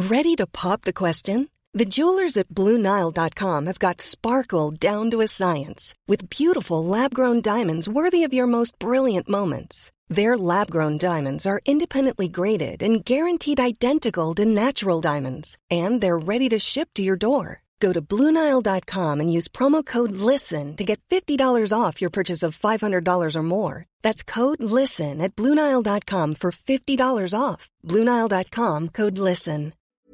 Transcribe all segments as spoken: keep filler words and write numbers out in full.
Ready to pop the question? The jewelers at Blue Nile dot com have got sparkle down to a science with beautiful lab-grown diamonds worthy of your most brilliant moments. Their lab-grown diamonds are independently graded and guaranteed identical to natural diamonds, and they're ready to ship to your door. Go to Blue Nile dot com and use promo code LISTEN to get fifty dollars off your purchase of five hundred dollars or more. That's code LISTEN at Blue Nile dot com for fifty dollars off. Blue Nile dot com, code LISTEN.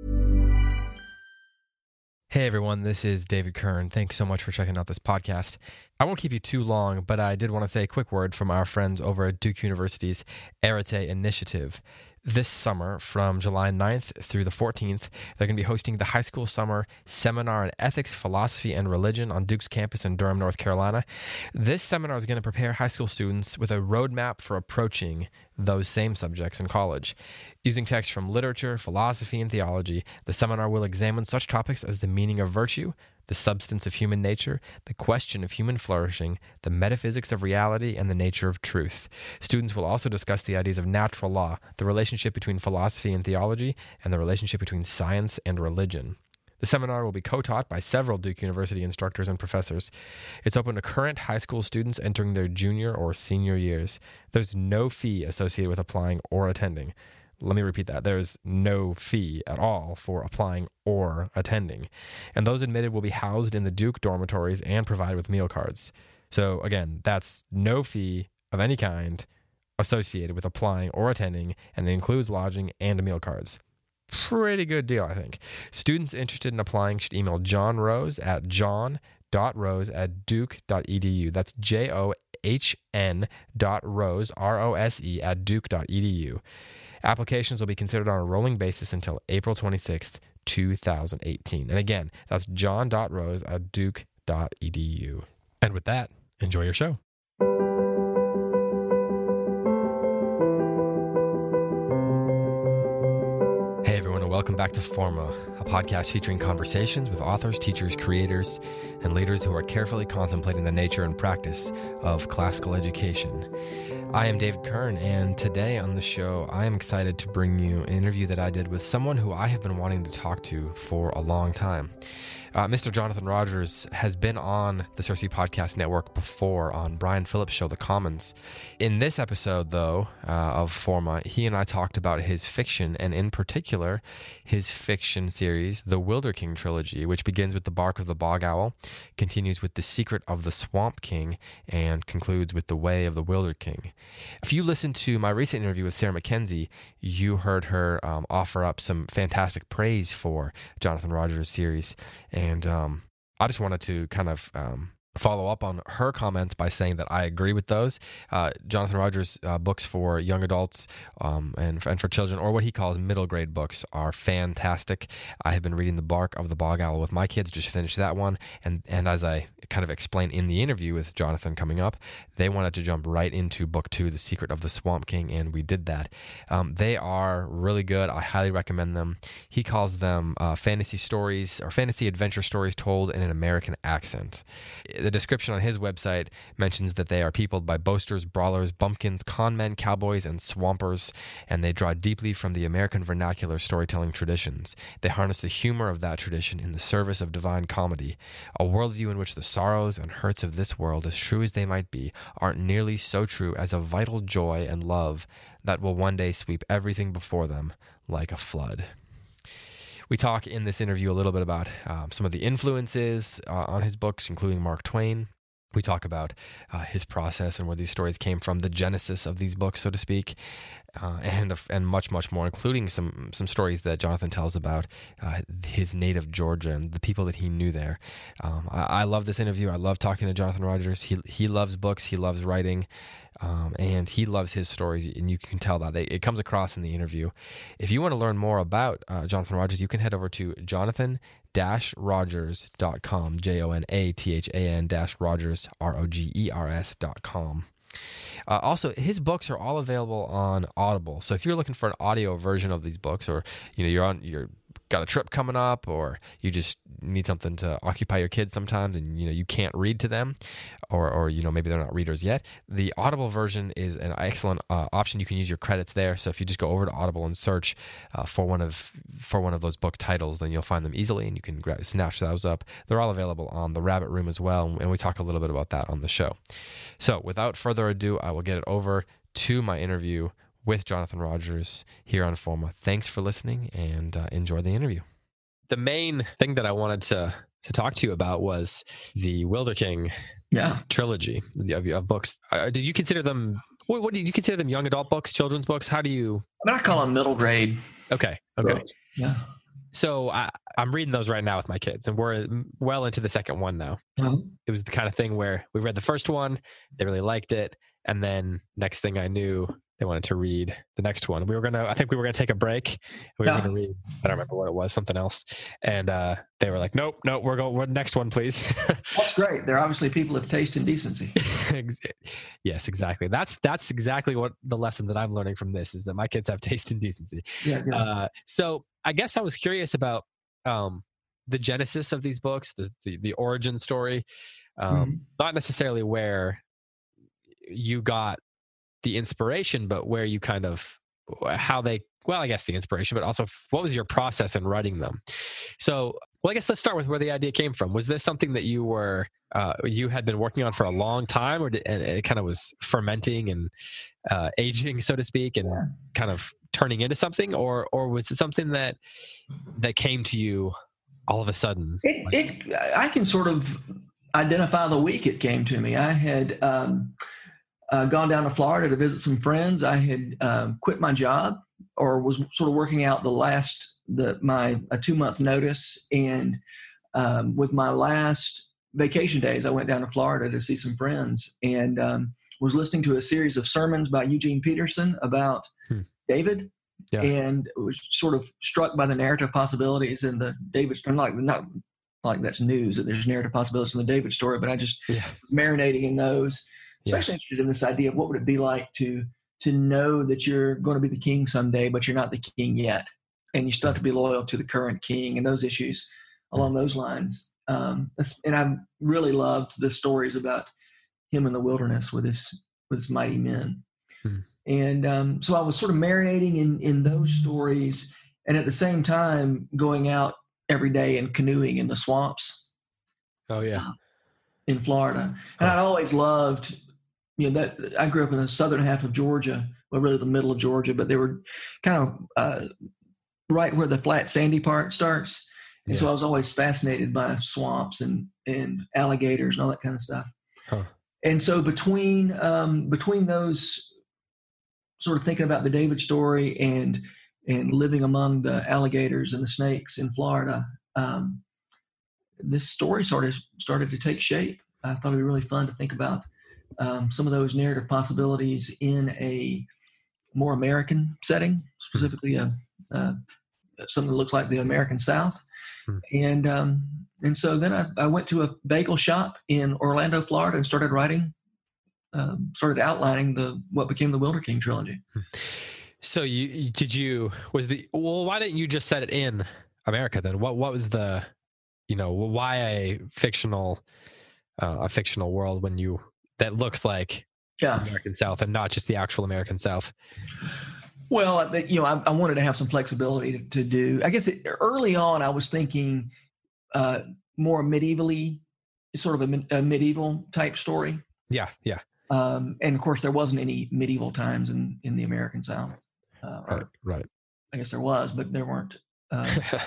Hey everyone, this is David Kern. Thanks so much for checking out this podcast. I won't keep you too long, but I did want to say a quick word from our friends over at Duke University's Arete Initiative. This summer, from July ninth through the fourteenth, they're going to be hosting the High School Summer Seminar in Ethics, Philosophy, and Religion on Duke's campus in Durham, North Carolina. This seminar is going to prepare high school students with a roadmap for approaching those same subjects in college. Using texts from literature, philosophy, and theology, the seminar will examine such topics as the meaning of virtue, the substance of human nature, the question of human flourishing, the metaphysics of reality, and the nature of truth. Students will also discuss the ideas of natural law, the relationship between philosophy and theology, and the relationship between science and religion. The seminar will be co-taught by several Duke University instructors and professors. It's open to current high school students entering their junior or senior years. There's no fee associated with applying or attending. Let me repeat that. There is no fee at all for applying or attending. And those admitted will be housed in the Duke dormitories and provided with meal cards. So again, that's no fee of any kind associated with applying or attending, and it includes lodging and meal cards. Pretty good deal, I think. Students interested in applying should email John Rose at john.rose at duke.edu. That's J O H N dot Rose, R O S E, at duke.edu. Applications will be considered on a rolling basis until April twenty-sixth, twenty eighteen. And again, that's john.rose at duke.edu. And with that, enjoy your show. Hey everyone, and welcome back to Forma, a podcast featuring conversations with authors, teachers, creators, and leaders who are carefully contemplating the nature and practice of classical education. I am David Kern, and today on the show, I am excited to bring you an interview that I did with someone who I have been wanting to talk to for a long time. Uh, Mister Jonathan Rogers has been on the Cersei Podcast Network before on Brian Phillips' show, The Commons. In this episode, though, uh, of Forma, he and I talked about his fiction, and in particular, his fiction series, The Wilder King Trilogy, which begins with The Bark of the Bog Owl, continues with The Secret of the Swamp King, and concludes with The Way of the Wilder King. If you listened to my recent interview with Sarah Mackenzie, you heard her um, offer up some fantastic praise for Jonathan Rogers' series. And um, I just wanted to kind of um, follow up on her comments by saying that I agree with those. Uh, Jonathan Rogers' uh, books for young adults um, and, and for children, or what he calls middle grade books, are fantastic. I have been reading The Bark of the Bog Owl with my kids, just finished that one. And, and as I kind of explain in the interview with Jonathan coming up, they wanted to jump right into book two, The Secret of the Swamp King, and we did that. Um, they are really good. I highly recommend them. He calls them uh, fantasy stories or fantasy adventure stories told in an American accent. The description on his website mentions that they are peopled by boasters, brawlers, bumpkins, conmen, cowboys, and swampers, and they draw deeply from the American vernacular storytelling traditions. They harness the humor of that tradition in the service of divine comedy, a worldview in which the sorrows and hurts of this world, as true as they might be, aren't nearly so true as a vital joy and love that will one day sweep everything before them like a flood. We talk in this interview a little bit about um, some of the influences uh, on his books, including Mark Twain. We talk about uh, his process and where these stories came from, the genesis of these books, so to speak, uh, and and much, much more, including some some stories that Jonathan tells about uh, his native Georgia and the people that he knew there. Um, I, I love this interview. I love talking to Jonathan Rogers. He he loves books. He loves writing. Um, and he loves his stories, and you can tell that. They, it comes across in the interview. If you want to learn more about uh, Jonathan Rogers, you can head over to jonathan dash rogers dot com, J O N A T H A N dash Rogers, R O G E R S dot com. Uh, also, his books are all available on Audible. So if you're looking for an audio version of these books, or you know you're on you're got a trip coming up, or you just need something to occupy your kids sometimes, and you know you can't read to them, or or you know maybe they're not readers yet, the Audible version is an excellent uh, option. You can use your credits there. So if you just go over to Audible and search uh, for one of for one of those book titles, then you'll find them easily, and you can grab, snatch those up. They're all available on the Rabbit Room as well, and we talk a little bit about that on the show. So without further ado, I will get it over to my interview with Jonathan Rogers here on Forma. Thanks for listening, and uh, enjoy the interview. The main thing that I wanted to to talk to you about was the Wilder King yeah. trilogy of, of books. Uh, did you consider them, what, what did you consider them, young adult books, children's books? How do you? I mean, I call them middle grade. Okay. Okay. Books. Yeah. So I, I'm reading those right now with my kids, and we're well into the second one now. Uh-huh. It was the kind of thing where we read the first one, they really liked it, and then next thing I knew, they wanted to read the next one. We were going to, I think we were going to take a break. We yeah. were going to read, I don't remember what it was, something else. And uh, they were like, nope, nope, we're going, next one, please. That's great. They're obviously people of taste and decency. Yes, exactly. That's, that's exactly what the lesson that I'm learning from this is that my kids have taste and decency. Yeah, yeah. Uh, so I guess I was curious about um, the genesis of these books, the, the, the origin story, um, mm-hmm. not necessarily where you got the inspiration, but where you kind of, how they, well, I guess the inspiration, but also what was your process in writing them? So, well, I guess let's start with where the idea came from. Was this something that you were, uh, you had been working on for a long time, or did, and it kind of was fermenting and uh, aging, so to speak, and yeah. kind of turning into something, or, or was it something that, that came to you all of a sudden? It, it I can sort of identify the week it came to me. I had, um, Uh, gone down to Florida to visit some friends. I had um, quit my job, or was sort of working out the last the my a two month notice, and um, with my last vacation days, I went down to Florida to see some friends, and um, was listening to a series of sermons by Eugene Peterson about hmm. David, yeah. and was sort of struck by the narrative possibilities in the David. I'm not not like that's news that there's narrative possibilities in the David story, but I just yeah. was marinating in those. Especially yeah. interested in this idea of what would it be like to to know that you're going to be the king someday, but you're not the king yet, and you still have to be loyal to the current king, and those issues along those lines. Um, and I really loved the stories about him in the wilderness with his with his mighty men, hmm. and um, so I was sort of marinating in in those stories, and at the same time going out every day and canoeing in the swamps. Oh yeah, uh, in Florida, and I'd always loved. You know, that I grew up in the southern half of Georgia, well, really the middle of Georgia, but they were kind of uh, right where the flat sandy part starts. And yeah. so I was always fascinated by swamps and, and alligators and all that kind of stuff. Huh. And so between um, between those, sort of thinking about the David story and and living among the alligators and the snakes in Florida, um, this story sort of started to take shape. I thought it'd be really fun to think about Um, some of those narrative possibilities in a more American setting, specifically a, uh, something that looks like the American South. Hmm. And um, and so then I, I went to a bagel shop in Orlando, Florida, and started writing, um, started outlining the what became the Wilder King trilogy. So you did you was the well? Why didn't you just set it in America then? What what was the, you know, why a fictional uh, a fictional world when you that looks like yeah. the American South and not just the actual American South? Well, you know, I, I wanted to have some flexibility to, to do. I guess it, early on, I was thinking uh, more medievally, sort of a, a medieval type story. Yeah, yeah. Um, and of course, there wasn't any medieval times in, in the American South. Uh, right, right. I guess there was, but there weren't. Uh,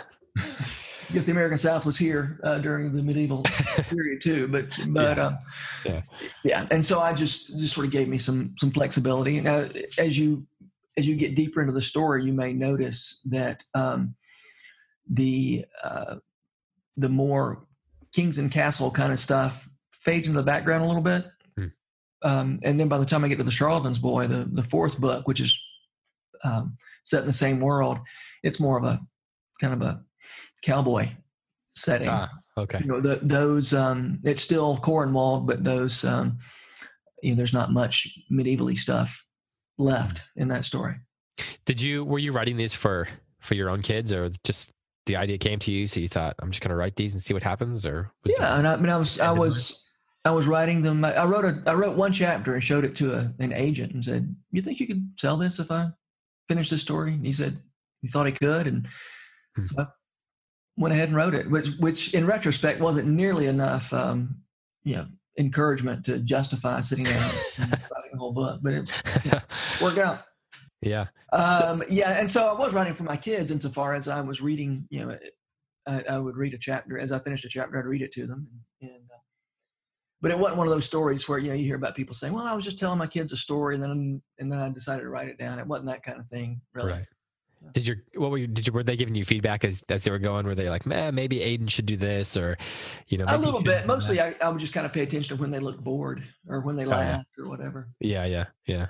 I guess the American South was here uh, during the medieval period too, but but yeah. Um, yeah, yeah. And so I just just sort of gave me some some flexibility. Now, as you as you get deeper into the story, you may notice that um, the uh, the more kings and castle kind of stuff fades into the background a little bit, hmm. um, and then by the time I get to the Charlatan's Boy, the the fourth book, which is um, set in the same world, it's more of a kind of a cowboy setting. Ah, okay. You know, the, those um, it's still Cornwall, but those um, you know, there's not much medievally stuff left in that story. Did you were you writing these for for your own kids or just the idea came to you, so you thought, I'm just going to write these and see what happens? Or was yeah, there, and I, I mean, I was I was I was writing them. I wrote a I wrote one chapter and showed it to a, an agent and said, "You think you could sell this if I finish this story?" And he said he thought he could, and hmm. so I went ahead and wrote it, which which in retrospect wasn't nearly enough, um, you know, encouragement to justify sitting down and writing a whole book, but it you know, worked out. Yeah. Um, yeah. And so I was writing for my kids insofar as I was reading, you know, I, I would read a chapter as I finished a chapter, I'd read it to them. And, and uh, but it wasn't one of those stories where, you know, you hear about people saying, well, I was just telling my kids a story and then, and then I decided to write it down. It wasn't that kind of thing, really. Right. Did your, what were you, did you, were they giving you feedback as, as they were going? Were they like, man, maybe Aiden should do this, or, you know, a little bit, mostly I, I would just kind of pay attention to when they looked bored or when they oh, laughed yeah. or whatever. Yeah. Yeah. Yeah.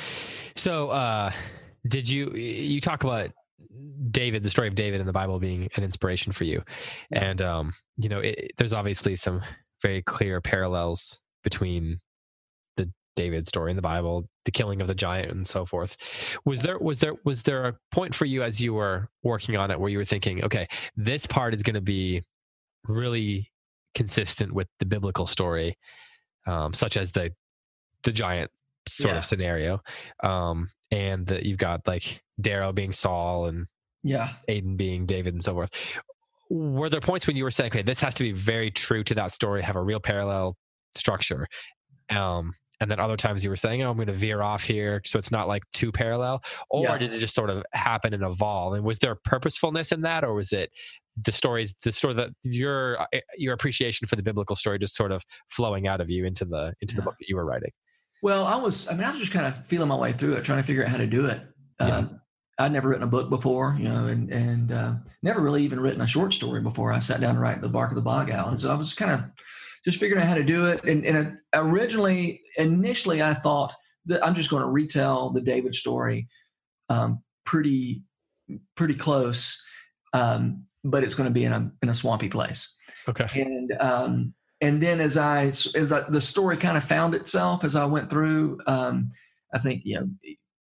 So, uh, did you, you talk about David, the story of David in the Bible being an inspiration for you. Yeah. And, um, you know, it, there's obviously some very clear parallels between the David story in the Bible, the killing of the giant and so forth. Was there, was there, was there a point for you as you were working on it where you were thinking, okay, this part is going to be really consistent with the biblical story, um, such as the, the giant sort yeah. of scenario. Um, and that you've got like Darrow being Saul and yeah, Aiden being David and so forth. Were there points when you were saying, okay, this has to be very true to that story, have a real parallel structure? Um, and then other times you were saying, oh, I'm going to veer off here, so it's not like too parallel? Or yeah. did it just sort of happen and evolve? And was there purposefulness in that? Or was it the stories, the story that your, your appreciation for the biblical story just sort of flowing out of you into the, into yeah. the book that you were writing? Well, I was, I mean, I was just kind of feeling my way through it, trying to figure out how to do it. Yeah. Uh, I'd never written a book before, you know, and, and uh, never really even written a short story before I sat down to write The Bark of the Bog Owl. And so I was kind of just figuring out how to do it. And, and originally, initially, I thought that I'm just going to retell the David story um, pretty, pretty close, um, but it's going to be in a in a swampy place. Okay. And um, and then as I as I, the story kind of found itself as I went through, um, I think you know.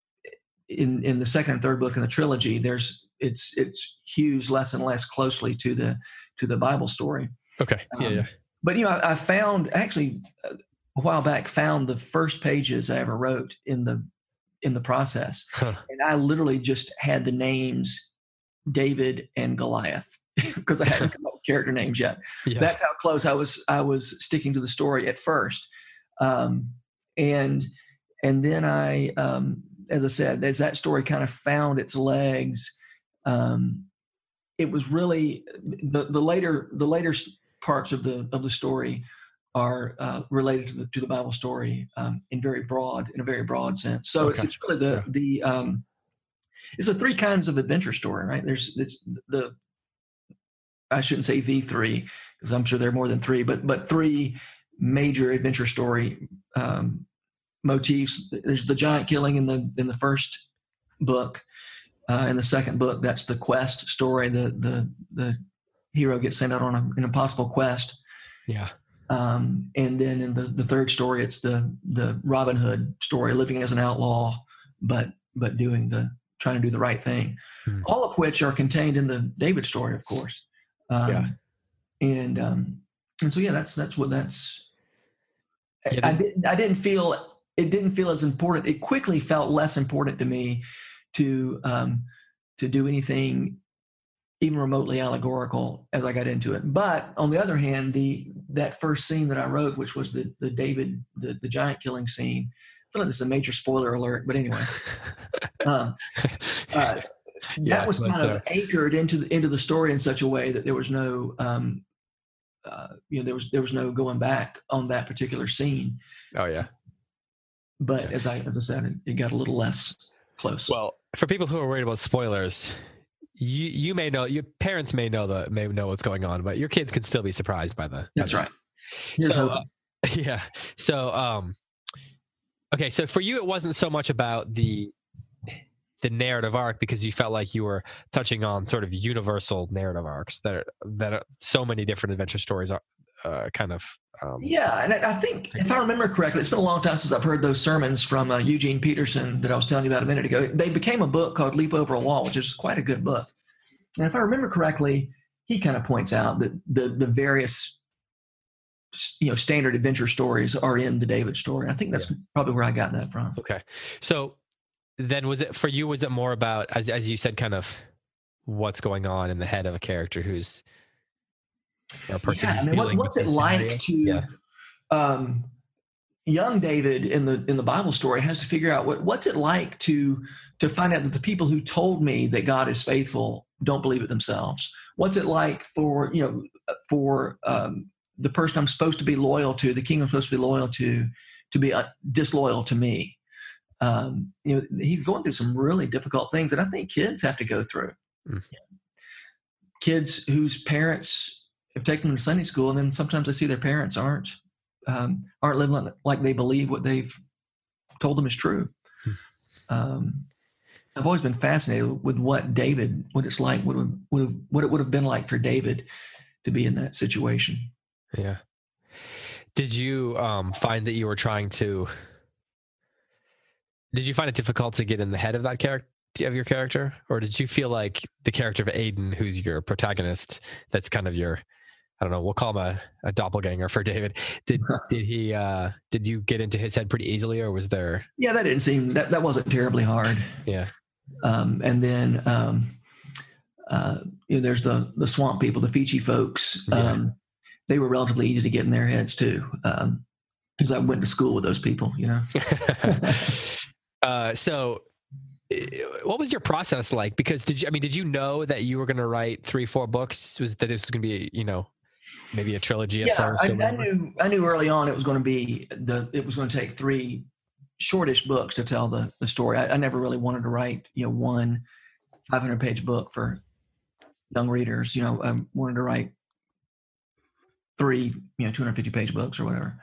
In, in the second and third book in the trilogy, there's it's it's hews less and less closely to the to the Bible story. Okay. Yeah. Um, yeah. But you know, I, I found actually a while back found the first pages I ever wrote in the in the process, huh. and I literally just had the names David and Goliath because I hadn't come up with character names yet. Yeah. That's how close I was. I was sticking to the story at first, um, and and then I. Um, As I said, as that story kind of found its legs, um, it was really the, the later the later parts of the of the story are uh, related to the to the Bible story um, in very broad in a very broad sense. So okay. it's, it's really the yeah. the um, it's the three kinds of adventure story, right? There's it's the I shouldn't say the three because I'm sure there are more than three, but but three major adventure story. Um, motifs. There's the giant killing in the in the first book. Uh, in the second book, that's the quest story. The the the hero gets sent out on a, an impossible quest. Yeah. Um, and then in the, the third story, it's the the Robin Hood story, living as an outlaw, but but doing the trying to do the right thing. Hmm. All of which are contained in the David story, of course. Um, yeah. And um, and so yeah, that's that's what that's. Yeah, I didn't I didn't feel. It didn't feel as important. It quickly felt less important to me to um, to do anything even remotely allegorical as I got into it. But on the other hand, the that first scene that I wrote, which was the the David the, the giant killing scene, I feel like this is a major spoiler alert, but anyway, uh, uh, yeah, that was kind of uh, anchored into the into the story in such a way that there was no um, uh, you know there was there was no going back on that particular scene. Oh yeah. But yeah. as I as I said, it got a little less close. Well, for people who are worried about spoilers, you you may know, your parents may know the may know what's going on, but your kids can still be surprised by the. That's by right. The, so uh, yeah, so um, okay, so for you, it wasn't so much about the the narrative arc because you felt like you were touching on sort of universal narrative arcs that are, that are, so many different adventure stories are uh, kind of. Um, yeah, and I think if I remember correctly, it's been a long time since I've heard those sermons from uh, Eugene Peterson that I was telling you about a minute ago. They became a book called Leap Over a Wall, which is quite a good book. And if I remember correctly, he kind of points out that the the various, you know, standard adventure stories are in the David story. I think that's yeah. probably where I got that from. Okay. So then was it for you, was it more about, as as you said, kind of what's going on in the head of a character who's, you know, a person yeah, I mean, what, what's it like to yeah. um, young David in the in the Bible story has to figure out what what's it like to to find out that the people who told me that God is faithful don't believe it themselves. What's it like for, you know, for um, the person I'm supposed to be loyal to, the king I'm supposed to be loyal to, to be uh, disloyal to me? Um, you know, he's going through some really difficult things that I think kids have to go through. Mm. Kids whose parents have taken them to Sunday school, and then sometimes they see their parents aren't um, aren't living like they believe what they've told them is true. Mm. Um, I've always been fascinated with what David, what it's like, what would, would have, what it would have been like for David to be in that situation. Yeah. Did you um, find that you were trying to? Did you find it difficult to get in the head of that character, of your character, or did you feel like the character of Aiden, who's your protagonist, that's kind of your, I don't know, we'll call him a, a doppelganger for David. Did did he? Uh, did you get into his head pretty easily, or was there? Yeah, that didn't seem that that wasn't terribly hard. Yeah. Um, and then um, uh, you know, there's the the swamp people, the Fiji folks. Um, yeah. They were relatively easy to get in their heads too, because um, I went to school with those people. You know. uh, so. What was your process like? Because did you, I mean, did you know that you were going to write three, four books? Was that this was going to be, you know, maybe a trilogy at yeah, first? I, I knew, I knew early on it was going to be the, it was going to take three shortish books to tell the, the story. I, I never really wanted to write, you know, one five hundred page book for young readers. You know, I wanted to write three, you know, two hundred fifty page books or whatever.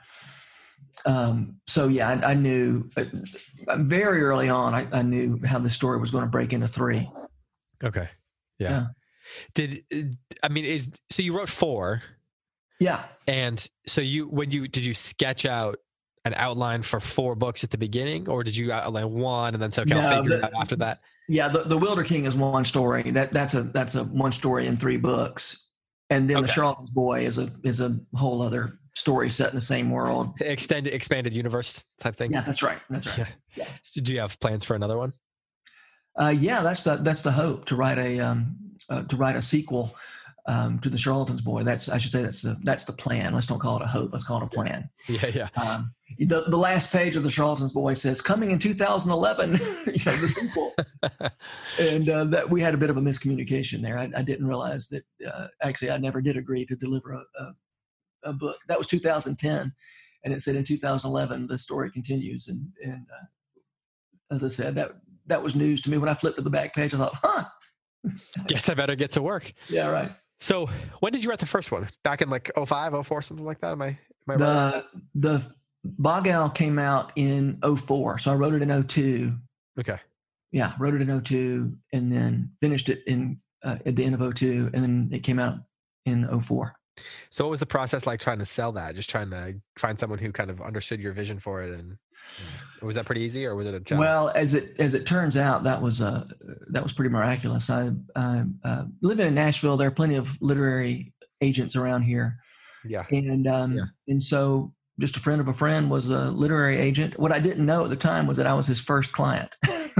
Um, so yeah, I, I knew uh, very early on, I, I knew how the story was going to break into three. Okay. Yeah. yeah. Did, I mean, is, so you wrote four. Yeah. And so you, when you, did you sketch out an outline for four books at the beginning, or did you outline one and then say, okay, no, I'll figure the, it out after that? Yeah. The, the Wilder King is one story. That that's a, that's a one story in three books. And then okay. The Charlatan's Boy is a, is a whole other story set in the same world. Extended, expanded universe type thing. Yeah, that's right. That's right. Yeah. yeah. So do you have plans for another one? Uh, yeah, that's the that's the hope, to write a um, uh, to write a sequel um, to the Charlatan's Boy. That's I should say that's the that's the plan. Let's don't call it a hope. Let's call it a plan. Yeah, yeah. Um, the the last page of the Charlatan's Boy says coming in two thousand eleven. You know, the sequel. And uh, that we had a bit of a miscommunication there. I, I didn't realize that. Uh, actually, I never did agree to deliver a. a a book that was two thousand ten, and it said in two thousand eleven the story continues. And and uh, as I said, that that was news to me. When I flipped to the back page, I thought, huh, guess I better get to work. Yeah, right. So when did you write the first one? Back in like oh five, oh four, something like that? Am I, am I the right? the Bog Owl came out in oh four, so I wrote it in oh two. Okay. Yeah, wrote it in oh two, and then finished it in uh, at the end of oh two, and then it came out in oh four. So what was the process like trying to sell that? Just trying to find someone who kind of understood your vision for it, and was that pretty easy, or was it a challenge? Well, as it as it turns out, that was uh that was pretty miraculous. I, I uh, living in Nashville, there are plenty of literary agents around here. Yeah, and um, yeah. and so just a friend of a friend was a literary agent. What I didn't know at the time was that I was his first client.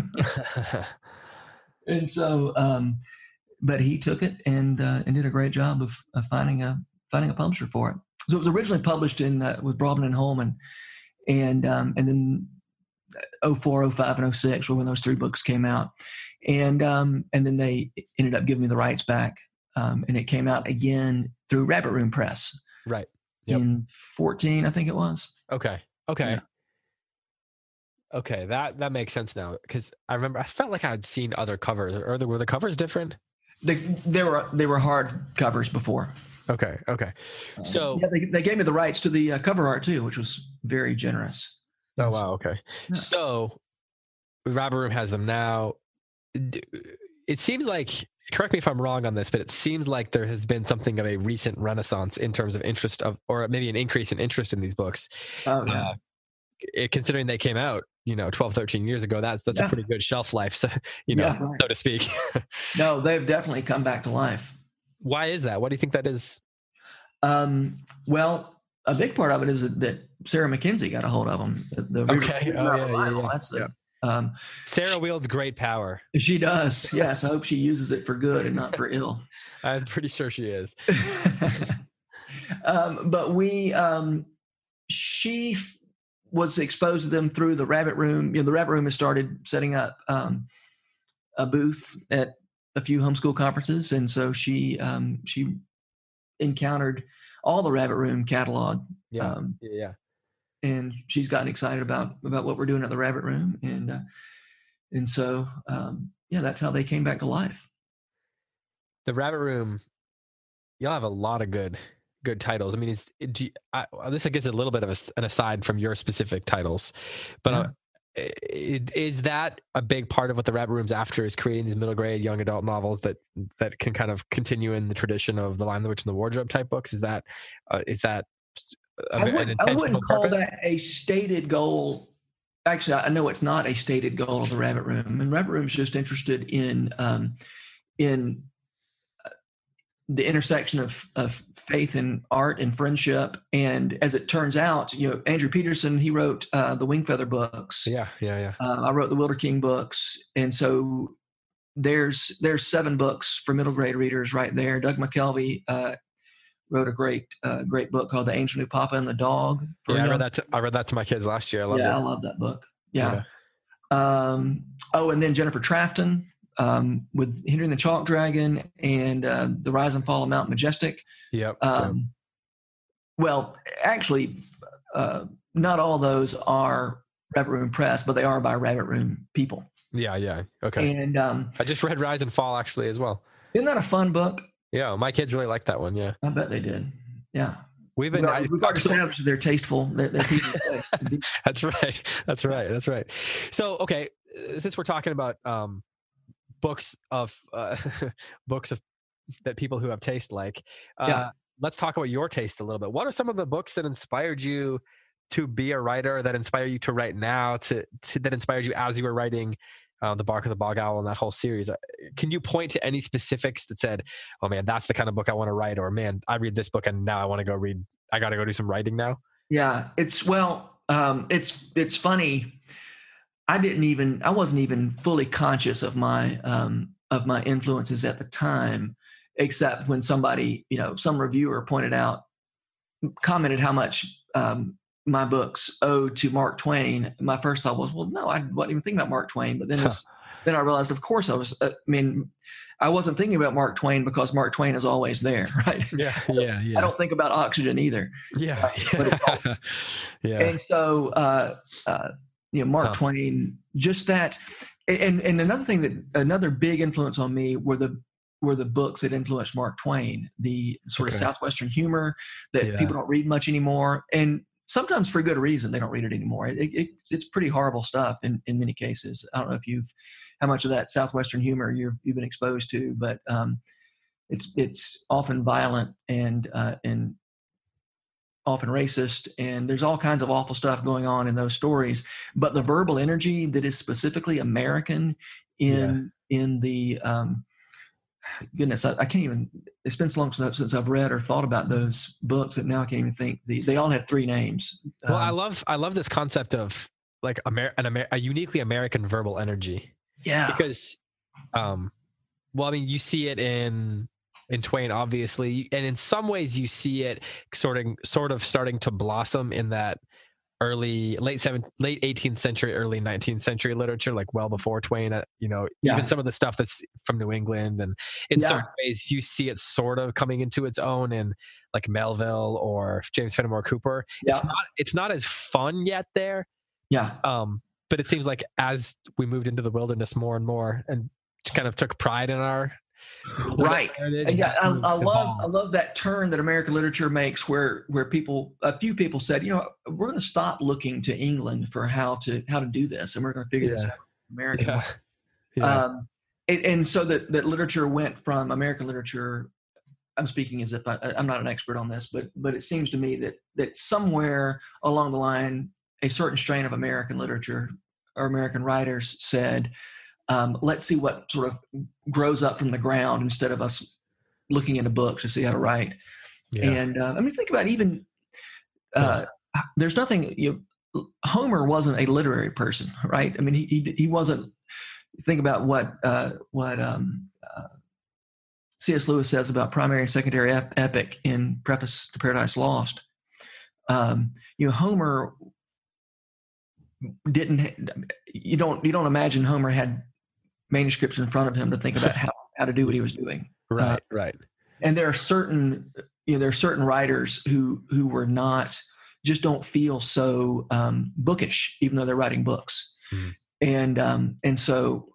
And so. Um, But he took it and uh, and did a great job of, of finding a finding a publisher for it. So it was originally published in uh, with Broadman and Holman, and um, and then oh four, oh five, and oh six were when those three books came out, and um, and then they ended up giving me the rights back, um, and it came out again through Rabbit Room Press, right? Yep. In fourteen, I think it was. Okay. Okay. Yeah. Okay, that that makes sense now, because I remember I felt like I had seen other covers. Or were the covers different? They, they were they were hard covers before. Okay, okay. So uh, yeah, they they gave me the rights to the uh, cover art too, which was very generous. Oh wow, okay. Yeah. So Rabbit Room has them now. It seems like, correct me if I'm wrong on this, but it seems like there has been something of a recent renaissance in terms of interest of, or maybe an increase in interest in these books. Oh yeah. Uh, it, considering they came out you know, twelve, thirteen years ago, that's, that's Yeah. a pretty good shelf life. So, you know, Yeah, right. so to speak. No, they've definitely come back to life. Why is that? What do you think that is? Um, well, a big part of it is that, that Sarah McKenzie got a hold of them. The, the Okay. Reader- Oh, yeah, Revival, yeah, yeah. That's the, Yeah. um, Sarah wields great power. she does. Yes. I hope she uses it for good and not for ill. I'm pretty sure she is. um, but we, um, she f- was exposed to them through the Rabbit Room. You know, the Rabbit Room has started setting up um, a booth at a few homeschool conferences, and so she um, she encountered all the Rabbit Room catalog. Yeah. Um, yeah. and she's gotten excited about about what we're doing at the Rabbit Room, and uh, and so um, yeah, that's how they came back to life. The Rabbit Room, you'll have a lot of good good titles. I mean, it's it, do you, I, this I guess a little bit of a, an aside from your specific titles, but Yeah. uh, it, is that a big part of what the Rabbit Room's after, is creating these middle grade young adult novels that that can kind of continue in the tradition of the Lion, the Witch, and the Wardrobe type books? Is that uh, is that a, I, an would, I wouldn't call purpose? that a stated goal. Actually, I know it's not a stated goal of the Rabbit Room. And Rabbit Room's just interested in um, in the intersection of, of faith and art and friendship. And as it turns out, you know, Andrew Peterson, he wrote uh, the Wingfeather books. Yeah, yeah, yeah. Uh, I wrote the Wilder King books. And so there's there's seven books for middle grade readers right there. Doug McKelvey uh, wrote a great uh, great book called The Angel Knew Papa and the Dog. For Yeah, I young- read that. To, I read that to my kids last year. I loved yeah, I it. love that book. Yeah. yeah. Um, oh, and then Jennifer Trafton um, with Henry and the Chalk Dragon and uh, The Rise and Fall of Mount Majestic. Yep. Um, yep. Well, actually, uh, not all those are Rabbit Room Press, but they are by Rabbit Room people. Yeah, yeah. Okay. And um, I just read Rise and Fall actually as well. isn't that a fun book? Yeah, my kids really like that one. Yeah, I bet they did. Yeah. we've been. We've, I, we've already established that they're tasteful. They're, they're people of taste. That's right. That's right. That's right. So, okay, uh, since we're talking about um, books of uh, books of that people who have taste like, uh, Yeah. let's talk about your taste a little bit. What are some of the books that inspired you to be a writer, that inspire you to write now, to, to that inspired you as you were writing uh, The Bark of the Bog Owl and that whole series? Uh, Can you point to any specifics that said, "Oh man, that's the kind of book I want to write," or "Man, I read this book and now I want to go read. I got to go do some writing now"? Yeah, it's well, um, it's it's funny. I didn't even I wasn't even fully conscious of my um, of my influences at the time, except when somebody, you know, some reviewer pointed out, commented how much um, my books owed to Mark Twain. My first thought was, well, no, I wasn't even thinking about Mark Twain. But then it's, then I realized, of course, I was. Uh, I mean, I wasn't thinking about Mark Twain because Mark Twain is always there, right? Yeah, yeah, yeah. I don't think about Oxygen either. Yeah, but it's all- yeah. And so, uh, uh, you know, Mark Huh. Twain, just that. And and another thing that another big influence on me were the were the books that influenced Mark Twain. The sort of Okay. Southwestern humor that Yeah. people don't read much anymore, and sometimes for good reason they don't read it anymore. It, it, it's pretty horrible stuff in, in many cases. I don't know if you've how much of that Southwestern humor you've you've been exposed to, but um, it's it's often violent and uh, and often racist, and there's all kinds of awful stuff going on in those stories. But the verbal energy that is specifically American in in the um, goodness, I, I can't even. It's been so long since, since I've read or thought about those books that now I can't even think. The, they all had three names. Well, I Um, love I love this concept of like Amer- an Amer- a uniquely American verbal energy, yeah, because, um, well, I mean, you see it in in Twain, obviously, and in some ways, you see it sort of sort of starting to blossom in that early late seventh late eighteenth century, early nineteenth century literature, like well before Twain. Uh, you know, Yeah. even some of the stuff that's from New England, and in Yeah. certain ways, you see it sort of coming into its own in like Melville or James Fenimore Cooper. Yeah. It's not it's not as fun yet there. yeah, Um, but it seems like as we moved into the wilderness more and more, and kind of took pride in our right. heritage, Yeah, that's I, moved I to love Hall. I love that turn that American literature makes, where where people a few people said, you know, we're going to stop looking to England for how to how to do this, and we're going to figure this Yeah. out in American. Yeah. Yeah. Um, and, and so that, that literature went from American literature. I'm speaking as if I, I'm not an expert on this, but but it seems to me that that somewhere along the line, a certain strain of American literature or American writers said, um, let's see what sort of grows up from the ground instead of us looking into books to see how to write. Yeah. And uh, I mean, think about even, uh, yeah. there's nothing, you know, Homer wasn't a literary person, right? I mean, he he, he wasn't, think about what, uh, what um, uh, C S Lewis says about primary and secondary ep- epic in Preface to Paradise Lost. Um, you know, Homer didn't, you don't, you don't imagine Homer had manuscripts in front of him to think about how, how to do what he was doing. Right. Uh, right. And there are certain, you know, there are certain writers who, who were not, just don't feel so um, bookish, even though they're writing books. Mm-hmm. And, um, and so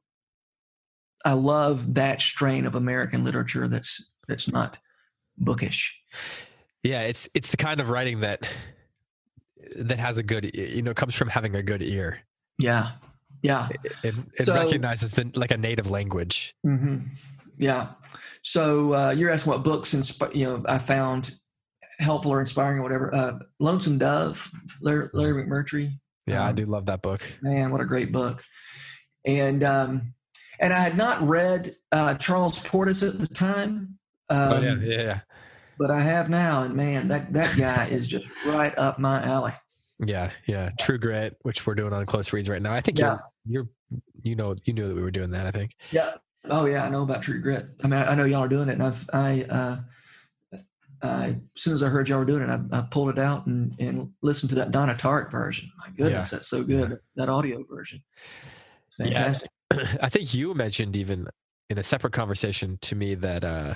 I love that strain of American literature that's, that's not bookish. Yeah. It's, it's the kind of writing that, that has a good, you know, comes from having a good ear. Yeah. Yeah. It, it, it so, recognizes the, like a native language. Mm-hmm. Yeah. So uh, you're asking what books, insp- you know, I found helpful or inspiring or whatever. Uh, Lonesome Dove, Larry, Larry McMurtry. Yeah, um, I do love that book. Man, what a great book. And um, and I had not read uh, Charles Portis at the time. Um, oh, yeah, yeah, yeah. But I have now, and man, that, that guy is just right up my alley. Yeah, yeah. True Grit, which we're doing on Close Reads right now. I think yeah. you're, you're, you know, you knew that we were doing that, I think. Yeah. Oh yeah, I know about True Grit. I mean, I, I know y'all are doing it, and I've, I, uh, I, as soon as I heard y'all were doing it, I, I pulled it out and, and listened to that Donna Tartt version. My goodness, yeah. That's so good. Yeah. That audio version. It's fantastic. Yeah. I think you mentioned even in a separate conversation to me that, uh,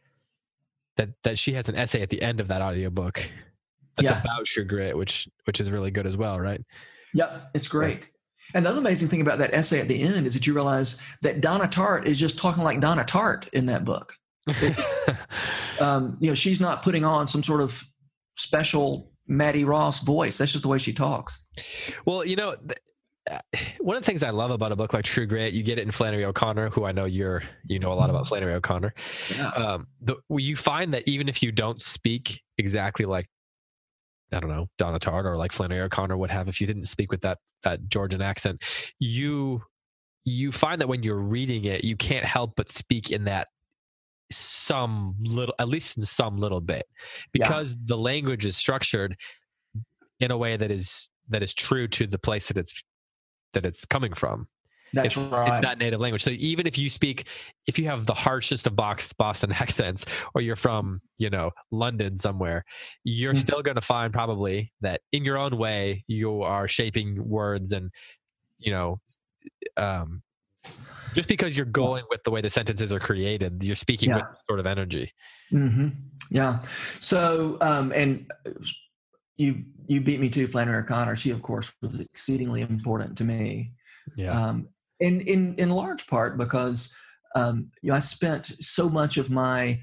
that, that she has an essay at the end of that audiobook that's yeah. about True Grit, which, which is really good as well. Right. Yep. It's great. Yeah. And the other amazing thing about that essay at the end is that you realize that Donna Tartt is just talking like Donna Tartt in that book. It, um, you know, she's not putting on some sort of special Maddie Ross voice. That's just the way she talks. Well, you know, one of the things I love about a book like True Grit, you get it in Flannery O'Connor, who I know you're, you know a lot about Flannery O'Connor. Yeah. Um, the, you find that even if you don't speak exactly like, I don't know, Donna Tartt or like Flannery O'Connor would have, if you didn't speak with that, that Georgian accent, you, you find that when you're reading it, you can't help but speak in that some little, at least in some little bit, because yeah. the language is structured in a way that is, that is true to the place that it's, that it's coming from. That's it's, right. It's that native language. So even if you speak, if you have the harshest of box Boston accents, or you're from, you know, London somewhere, you're mm-hmm. still going to find probably that in your own way, you are shaping words and, you know, um, just because you're going with the way the sentences are created, you're speaking yeah. with sort of energy. Mm-hmm. Yeah. So, um, and you, you beat me to Flannery O'Connor. She, of course, was exceedingly important to me. Yeah. Um, and in, in large part because, um, you know, I spent so much of my,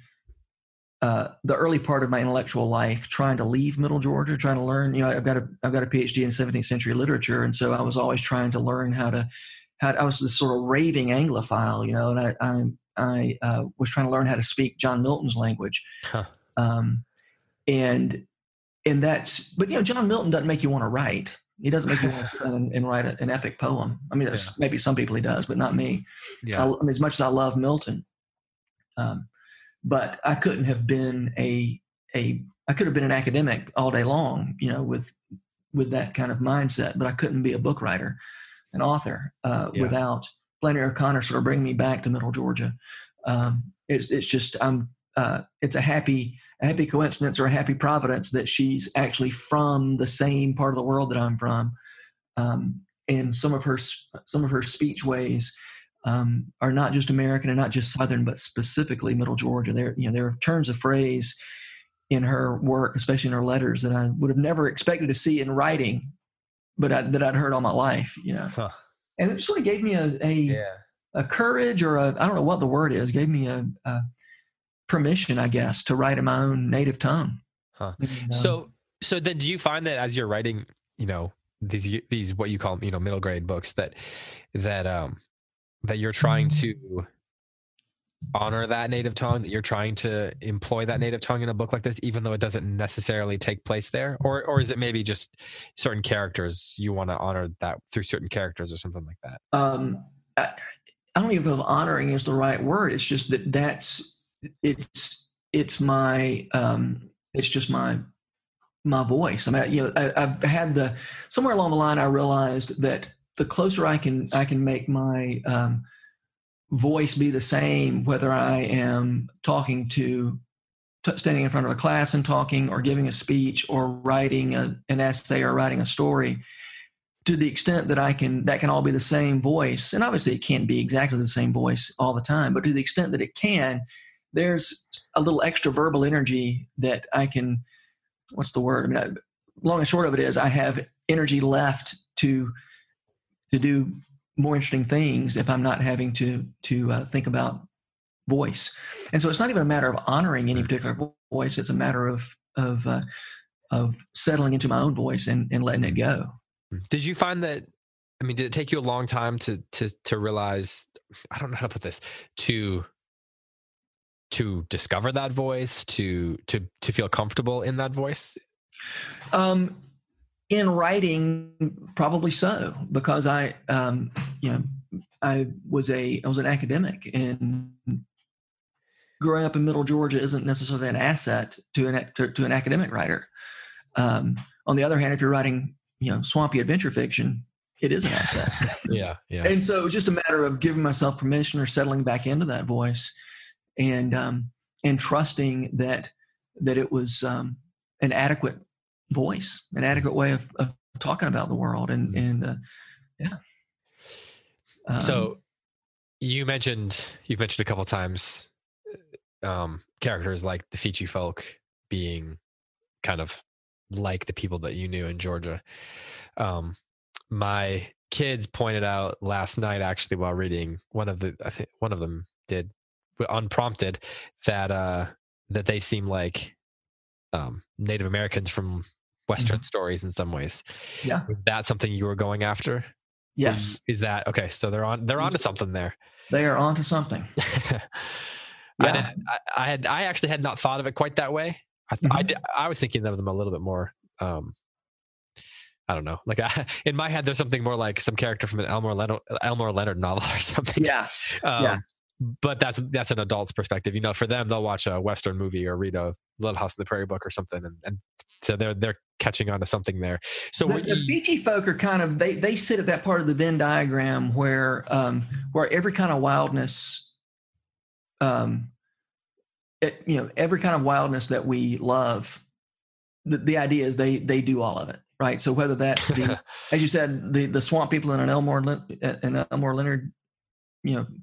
uh, the early part of my intellectual life trying to leave Middle Georgia, trying to learn, you know, I've got a, I've got a PhD in seventeenth century literature. And so I was always trying to learn how to, how to, I was this sort of raving Anglophile, you know, and I, I, I uh, was trying to learn how to speak John Milton's language. Huh. Um, and, and that's, but you know, John Milton doesn't make you want to write. He doesn't make you want to sit and, and write a, an epic poem. I mean, yeah. maybe some people he does, but not me. Yeah. I, I mean, as much as I love Milton, um, but I couldn't have been a a I could have been an academic all day long, you know, with with that kind of mindset. But I couldn't be a book writer, an author, uh, yeah. without Flannery O'Connor sort of bringing me back to Middle Georgia. Um, it's it's just I'm uh, it's a happy. a happy coincidence or a happy providence that she's actually from the same part of the world that I'm from. Um, and some of her, some of her speech ways um, are not just American and not just Southern, but specifically Middle Georgia. There, you know, there are turns of phrase in her work, especially in her letters, that I would have never expected to see in writing, but I, that I'd heard all my life, you know. Huh. And it sort of gave me a, a, yeah. a courage or a, I don't know what the word is, gave me a, a permission, I guess, to write in my own native tongue. Huh. And, um, so, so then do you find that as you're writing, you know, these, these, what you call, you know, middle grade books that, that, um, that you're trying to, honor that native tongue, that you're trying to employ that native tongue in a book like this, even though it doesn't necessarily take place there? Or or is it maybe just certain characters you want to honor that through certain characters or something like that? Um, I, I don't even know if honoring is the right word. It's just that that's, it's, it's my, um, it's just my, my voice. I mean, you know, I, I've had the, somewhere along the line, I realized that the closer I can, I can make my, um, voice be the same, whether I am talking to, t- standing in front of a class and talking, or giving a speech, or writing a, an essay, or writing a story, to the extent that I can, that can all be the same voice. And obviously it can't be exactly the same voice all the time, but to the extent that it can, there's a little extra verbal energy that I can, what's the word? I mean, I, long and short of it is, I have energy left to, to do more interesting things if I'm not having to, to uh, think about voice. And so it's not even a matter of honoring any particular voice. It's a matter of, of, uh, of settling into my own voice and, and letting it go. Did you find that, I mean, did it take you a long time to, to, to realize, I don't know how to put this, to, to discover that voice, to, to, to feel comfortable in that voice? Um, in writing, probably so, because I, um, you know, I was a, I was an academic, and growing up in Middle Georgia isn't necessarily an asset to an, to, to an academic writer. Um, on the other hand, if you're writing, you know, swampy adventure fiction, it is an asset. yeah, yeah. And so it was just a matter of giving myself permission, or settling back into that voice, and um, and trusting that that it was um, an adequate voice, an adequate way of, of talking about the world, and and uh, yeah. Um, so you mentioned you've mentioned a couple of times um, characters like the Feechee folk being kind of like the people that you knew in Georgia. Um, my kids pointed out last night, actually, while reading, one of the, I think one of them did, unprompted, that uh, that they seem like um, Native Americans from Western mm-hmm. stories in some ways. Yeah, is that something you were going after? Yes. Is, is that okay? So they're on. They're onto something there. They are onto something. yeah. I, did, I, I had. I actually had not thought of it quite that way. I, th- mm-hmm. I, I was thinking of them a little bit more. Um, I don't know. Like I, in my head, there's something more like some character from an Elmore Leonard, Elmore Leonard novel or something. Yeah. Um, yeah. But that's that's an adult's perspective. You know, for them, they'll watch a Western movie or read a Little House on the Prairie book or something, and, and so they're they're catching on to something there. So the, the Feechee folk are kind of they they sit at that part of the Venn diagram where um, where every kind of wildness, um, it, you know, every kind of wildness that we love. The, the idea is they they do all of it, right? So whether that's the, as you said, the the swamp people in an Elmore in Elmore Leonard, you know,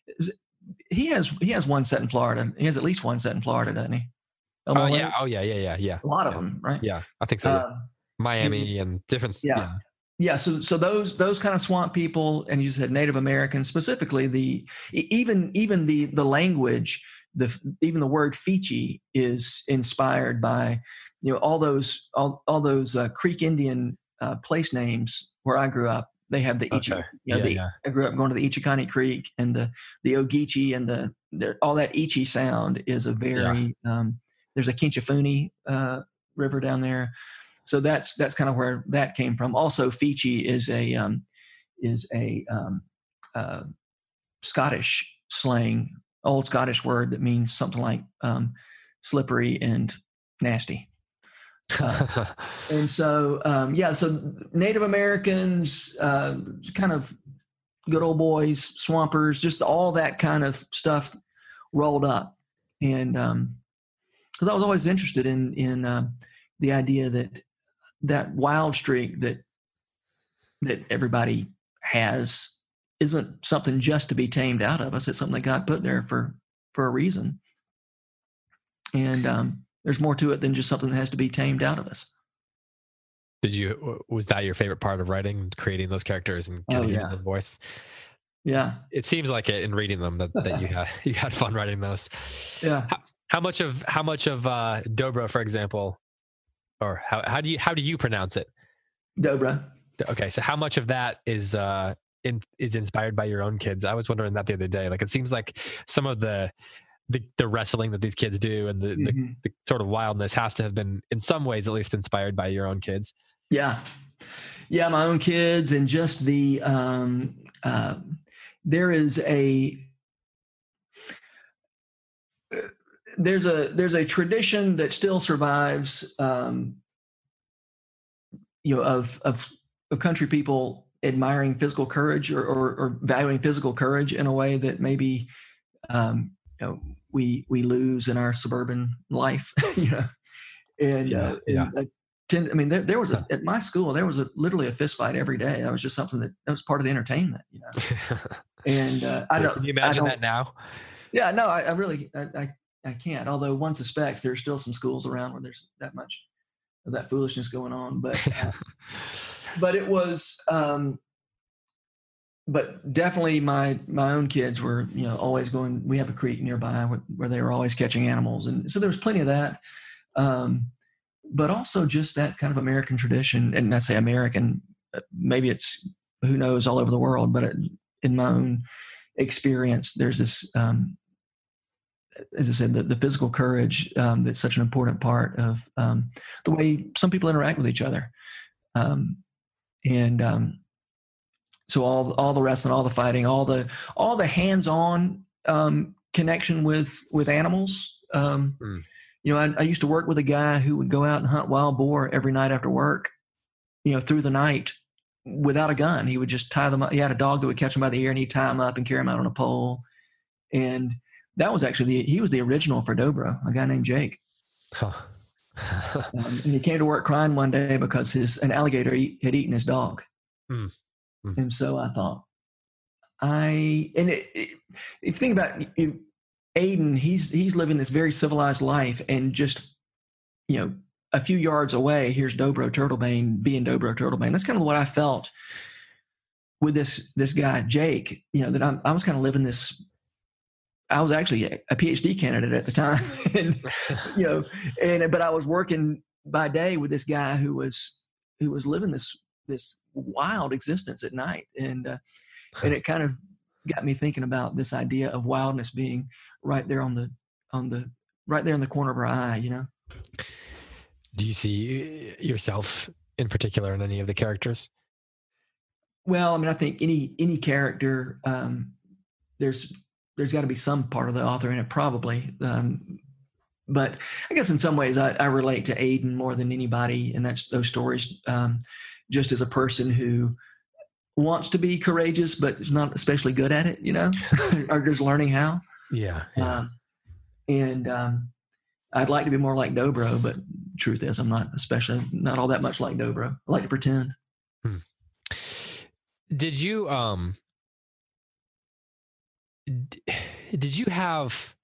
he has he has one set in Florida. He has at least one set in Florida, doesn't he? Oh uh, yeah, oh yeah, yeah, yeah, yeah. A lot yeah. of them, right? Yeah, I think so. Yeah. Uh, Miami and different. Yeah. yeah, yeah. So so those those kind of swamp people, and you said Native Americans specifically. The even even the the language, the even the word Feechee is inspired by, you know, all those all all those uh, Creek Indian uh, place names where I grew up. They have the Ichi. Okay. You know, yeah, the, yeah. I grew up going to the Ichikani Creek, and the the Ogeechee, and the, the all that Ichi sound is a very yeah. um, there's a Kinchafuni uh, river down there, so that's that's kind of where that came from. Also, Feechee is a um, is a um, uh, Scottish slang, old Scottish word that means something like um, slippery and nasty. Uh, and so, um, yeah, so Native Americans, uh, kind of good old boys, swampers, just all that kind of stuff rolled up. And um, because I was always interested in in uh, the idea that that wild streak that that everybody has isn't something just to be tamed out of us. It's something that God put there for for a reason. And um, there's more to it than just something that has to be tamed out of us. Did you, was that your favorite part of writing, creating those characters and getting oh, yeah. the voice? Yeah. It seems like it in reading them that, that you had, you had fun writing those. Yeah. How, how much of, how much of uh, Dobra, for example, or how, how do you, how do you pronounce it? Dobra. Okay. So how much of that is, uh, in, is inspired by your own kids? I was wondering that the other day. Like, it seems like some of the the, the wrestling that these kids do and the, mm-hmm. the, the sort of wildness has to have been, in some ways at least, inspired by your own kids. Yeah. Yeah, my own kids, and just the um, uh, there is a there's a there's a tradition that still survives, um, you know, of of of country people admiring physical courage, or, or, or valuing physical courage in a way that maybe um, you know we we lose in our suburban life, you know, and yeah, uh, and, yeah. uh, Ten, I mean, there, there was a, at my school, there was a, literally a fist fight every day. That was just something that, that was part of the entertainment, you know? And uh, I don't, can you imagine that now? Yeah, no, I, I really, I, I, I can't, although one suspects there's still some schools around where there's that much of that foolishness going on, but, uh, but it was, um, but definitely my, my own kids were, you know, always going, we have a creek nearby where, where they were always catching animals. And so there was plenty of that. Um, but also just that kind of American tradition. And I say American, maybe it's, who knows, all over the world, but in my own experience, there's this, um, as I said, the, the physical courage um, that's such an important part of um, the way some people interact with each other. Um, and um, so all, all the wrestling, all the fighting, all the, all the hands-on um, connection with, with animals. Um, mm. You know, I, I used to work with a guy who would go out and hunt wild boar every night after work, you know, through the night without a gun. He would just tie them up. He had a dog that would catch him by the ear, and he'd tie him up and carry him out on a pole. And that was actually, the, he was the original for Dobro, a guy named Jake. Huh. um, and he came to work crying one day because his an alligator eat, had eaten his dog. Mm. Mm. And so I thought, I, and it, it, if you think about it, Aiden, he's he's living this very civilized life, and just, you know, a few yards away, here's Dobro Turtlebane being Dobro Turtlebane. That's kind of what I felt with this this guy Jake. You know, that I'm, I was kind of living this. I was actually a, a PhD candidate at the time, and you know, and but I was working by day with this guy who was who was living this this wild existence at night, and uh, and it kind of got me thinking about this idea of wildness being right there on the, on the, right there in the corner of our eye, you know? Do you see yourself in particular in any of the characters? Well, I mean, I think any, any character, um, there's, there's gotta be some part of the author in it, probably. Um, but I guess in some ways I, I relate to Aiden more than anybody. And that's those stories, um, just as a person who wants to be courageous, but is not especially good at it, you know, or just learning how. Yeah. yeah. Um, and um, I'd like to be more like Dobro, but the truth is I'm not especially, not all that much like Dobro. I like to pretend. Hmm. Did you, um, did you have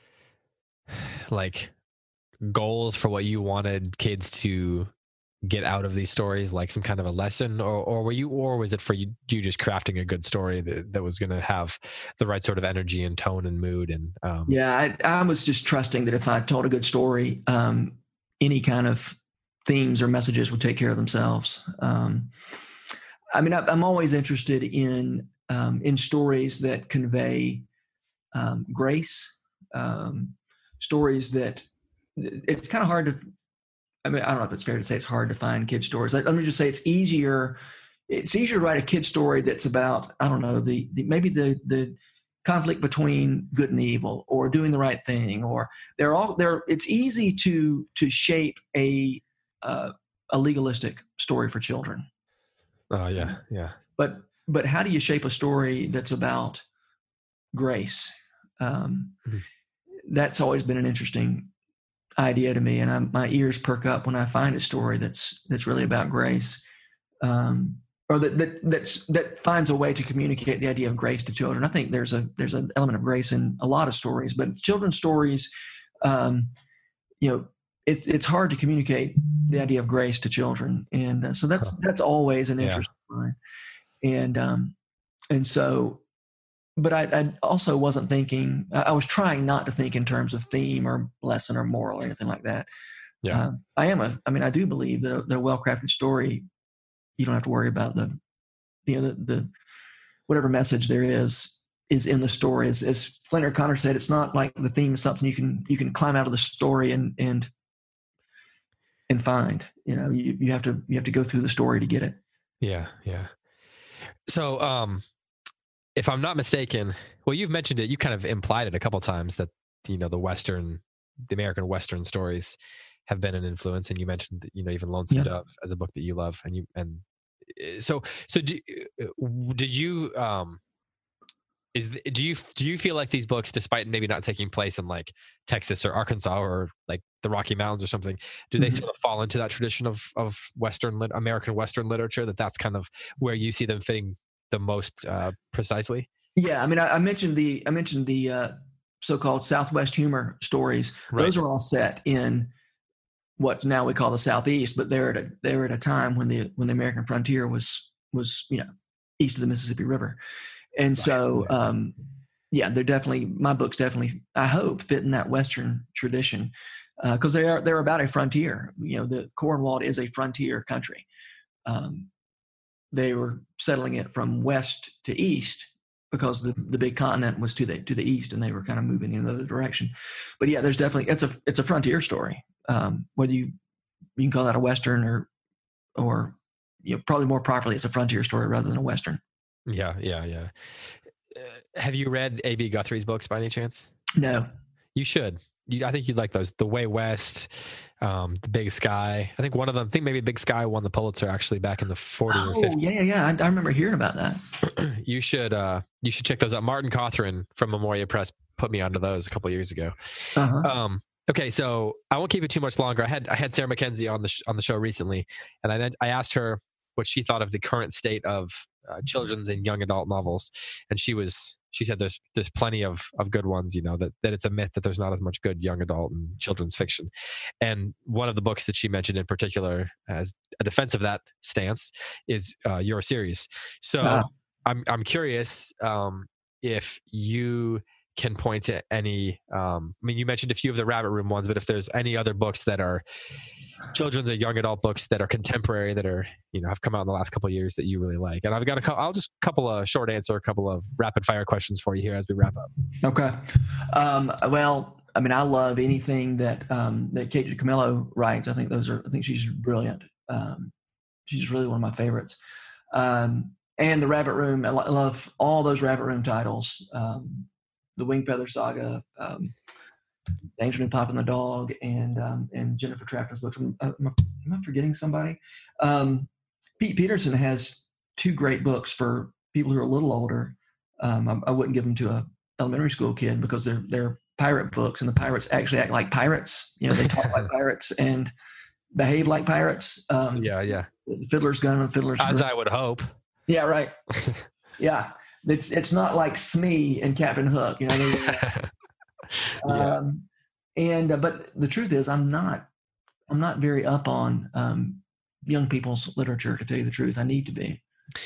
like goals for what you wanted kids to get out of these stories, like some kind of a lesson, or or were you, or was it for you, you just crafting a good story that, that was going to have the right sort of energy and tone and mood? And um... yeah, I, I was just trusting that if I told a good story, um, any kind of themes or messages would take care of themselves. Um, I mean, I, I'm always interested in um, in stories that convey um, grace, um, stories that it's kind of hard to. I mean, I don't know if it's fair to say it's hard to find kid stories. Let me just say it's easier. It's easier to write a kid story that's about, I don't know, the, the maybe the the conflict between good and evil, or doing the right thing, or they're all there. It's easy to to shape a uh, a legalistic story for children. Oh yeah, yeah. But but how do you shape a story that's about grace? Um, mm-hmm. That's always been an interesting idea to me, and I, my ears perk up when I find a story that's that's really about grace, um, or that that that's that finds a way to communicate the idea of grace to children. I think there's a there's an element of grace in a lot of stories, but children's stories, um, you know, it's it's hard to communicate the idea of grace to children, and uh, so that's that's always an interest yeah. of mine, and um, and so. But I, I also wasn't thinking, I was trying not to think in terms of theme or lesson or moral or anything like that. Yeah. Uh, I am a, I mean, I do believe that a, that a well-crafted story, you don't have to worry about the, you know, the, the, whatever message there is is in the story. As, as Flannery O'Connor said, it's not like the theme is something you can you can climb out of the story and and and find. You know, you, you have to you have to go through the story to get it. Yeah, yeah. So, um, if I'm not mistaken, well, you've mentioned it. You kind of implied it a couple times that you know the Western, the American Western stories have been an influence, and you mentioned you know even Lonesome Yeah. Dove as a book that you love, and you and so so do, did you um is do you do you feel like these books, despite maybe not taking place in like Texas or Arkansas or like the Rocky Mountains or something, do they mm-hmm. sort of fall into that tradition of of Western lit, American Western literature, that that's kind of where you see them fitting the most uh, precisely? Yeah, I mean, I, I mentioned the I mentioned the uh, so-called Southwest humor stories. Right. Those are all set in what now we call the Southeast, but they're at a they're at a time when the when the American frontier was was you know east of the Mississippi River, and right. so um, yeah, they're definitely my books definitely I hope fit in that Western tradition because uh, they are they're about a frontier. You know, the Cornwall is a frontier country. Um, they were settling it from west to east because the, the big continent was to the to the east, and they were kind of moving in the other direction. But yeah, there's definitely it's a it's a frontier story. Um, whether you you can call that a Western or or you know probably more properly it's a frontier story rather than a Western. Yeah, yeah, yeah. Uh, have you read A B Guthrie's books by any chance? No. You should. You, I think you'd like those. The Way West, um, The Big Sky. I think one of them. I think maybe Big Sky won the Pulitzer actually back in the forties oh, or fifties. yeah, yeah, yeah. I, I remember hearing about that. you should. Uh, you should check those out. Martin Cawthron from Memoria Press put me onto those a couple of years ago. Uh-huh. Um, okay, so I won't keep it too much longer. I had I had Sarah Mackenzie on the sh- on the show recently, and I I asked her what she thought of the current state of uh, children's and young adult novels, and she was she said there's there's plenty of of good ones. You know that that it's a myth that there's not as much good young adult and children's fiction. And one of the books that she mentioned in particular as a defense of that stance is uh, your series. So uh. I'm I'm curious um, if you can point to any, um, I mean, you mentioned a few of the Rabbit Room ones, but if there's any other books that are children's or young adult books that are contemporary, that are, you know, have come out in the last couple of years that you really like. And I've got a couple, I'll just couple of short answer, a couple of rapid fire questions for you here as we wrap up. Okay. Um, well, I mean, I love anything that, um, that Kate DiCamillo writes. I think those are, I think she's brilliant. Um, she's really one of my favorites. Um, and the Rabbit Room, I love all those Rabbit Room titles. Um, The Wingfeather Saga, um, Danger New Pop and the Dog, and um, and Jennifer Trapton's books. Am, am, am I forgetting somebody? Um, Pete Peterson has two great books for people who are a little older. Um, I, I wouldn't give them to a elementary school kid because they're they're pirate books, and the pirates actually act like pirates. You know, they talk like pirates and behave like pirates. Um, yeah, yeah. The Fiddler's Gun and the Fiddler's As Grip. I would hope. Yeah, right. Yeah. It's it's not like Smee and Captain Hook, you know. yeah. um, and uh, but the truth is, I'm not I'm not very up on um, young people's literature. To tell you the truth, I need to be.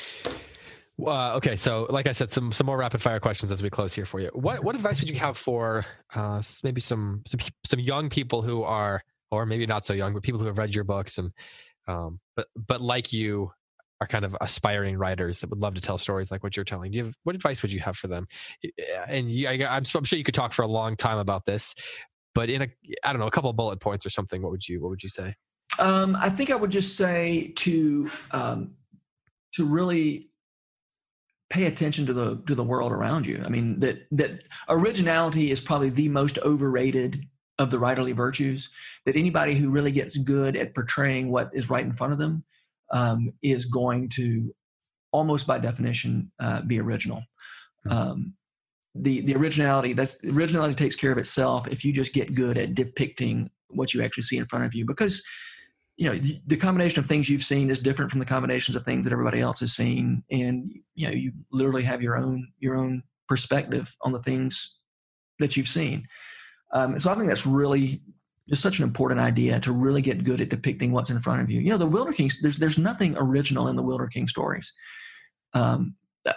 Uh, okay, so like I said, some some more rapid fire questions as we close here for you. What what advice would you have for uh, maybe some some some young people who are, or maybe not so young, but people who have read your books and um, but but like you. Are kind of aspiring writers that would love to tell stories like what you're telling. Do you have, what advice would you have for them? And you, I, I'm, I'm sure you could talk for a long time about this, but in a, I don't know, a couple of bullet points or something, what would you, what would you say? Um, I think I would just say to, um, to really pay attention to the, to the world around you. I mean, that, that originality is probably the most overrated of the writerly virtues, that anybody who really gets good at portraying what is right in front of them Um, is going to almost by definition uh, be original. Um, the the originality that's originality takes care of itself if you just get good at depicting what you actually see in front of you, because you know the, the combination of things you've seen is different from the combinations of things that everybody else has seen, and you know you literally have your own your own perspective on the things that you've seen. Um, so I think that's really it's such an important idea to really get good at depicting what's in front of you. You know, the Wilder King, there's there's nothing original in the Wilder King stories. Um,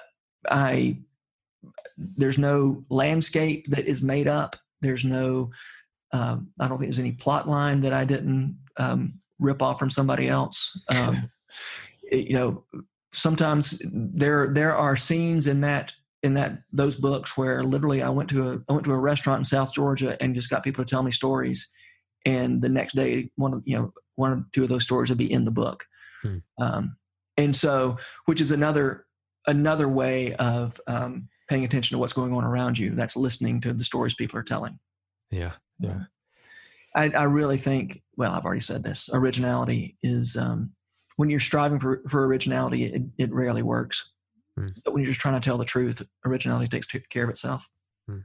I there's no landscape that is made up. There's no, um, I don't think there's any plot line that I didn't um, rip off from somebody else. Um, it, you know, sometimes there there are scenes in that in that those books where literally I went to a I went to a restaurant in South Georgia and just got people to tell me stories, and the next day one of you know one or two of those stories would be in the book, hmm. um, and so which is another another way of um, paying attention to what's going on around you. That's listening to the stories people are telling. Yeah, yeah. I, I really think. Well, I've already said this. Originality is um, when you're striving for for originality, it, it rarely works. Hmm. But when you're just trying to tell the truth, originality takes care of itself. Hmm.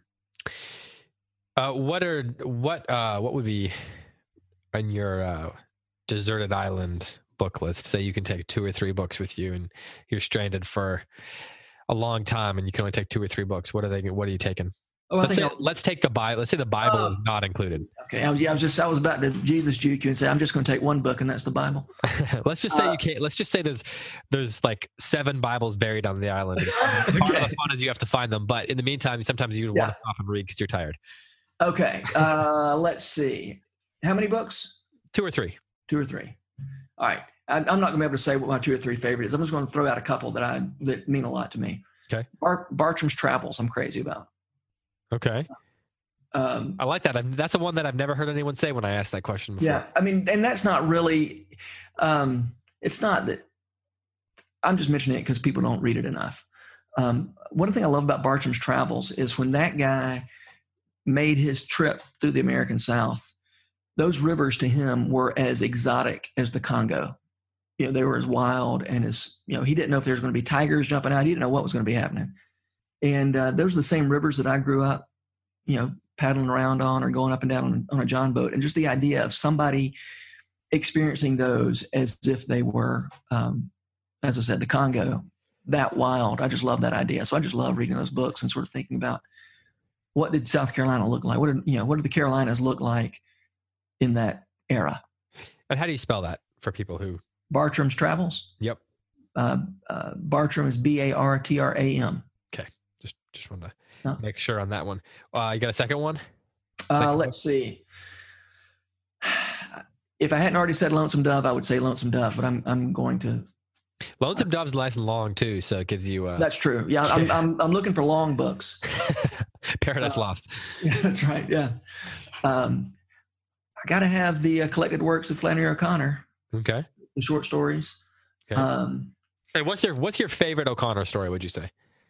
Uh, what are what uh, what would be on your uh, deserted island book list? Say you can take two or three books with you, and you're stranded for a long time, and you can only take two or three books. What are they? What are you taking? Oh, I let's, think say, let's take the Bible. Let's say the Bible uh, is not included. Okay, I was, yeah, I was just I was about to Jesus juke you and say I'm just going to take one book, and that's the Bible. let's just say uh, you can't. Let's just say there's there's like seven Bibles buried on the island. Okay. Part of the fun is you have to find them, but in the meantime, sometimes you yeah. want to stop and read because you're tired. Okay, uh, let's see. How many books? Two or three. Two or three. All right. I'm not going to be able to say what my two or three favorite is. I'm just going to throw out a couple that I that mean a lot to me. Okay. Bar, Bartram's Travels. I'm crazy about. Okay. Um, I like that. I'm, that's the one that I've never heard anyone say when I asked that question before. Yeah. I mean, and that's not really, um, it's not that I'm just mentioning it because people don't read it enough. Um, one thing I love about Bartram's Travels is when that guy made his trip through the American South, those rivers to him were as exotic as the Congo. You know, they were as wild and as, you know, he didn't know if there was going to be tigers jumping out. He didn't know what was going to be happening. And uh, those are the same rivers that I grew up, you know, paddling around on or going up and down on, on a John boat. And just the idea of somebody experiencing those as if they were, um, as I said, the Congo, that wild. I just love that idea. So I just love reading those books and sort of thinking about what did South Carolina look like? What did, you know, what did the Carolinas look like in that era? And how do you spell that for people who? Bartram's Travels. Yep. Uh, uh, Bartram is B A R T R A M. Okay. Just, just want to no. make sure on that one. Uh, you got a second one? Uh, second let's one? see. If I hadn't already said Lonesome Dove, I would say Lonesome Dove, but I'm, I'm going to. Lonesome uh, Dove's nice and long too, so it gives you. Uh, that's true. Yeah, I'm, I'm, I'm looking for long books. Paradise uh, Lost. Yeah, that's right. Yeah. Um, I got to have the uh, collected works of Flannery O'Connor. Okay. The short stories. Okay. Um, and what's your what's your favorite O'Connor story? Would you say?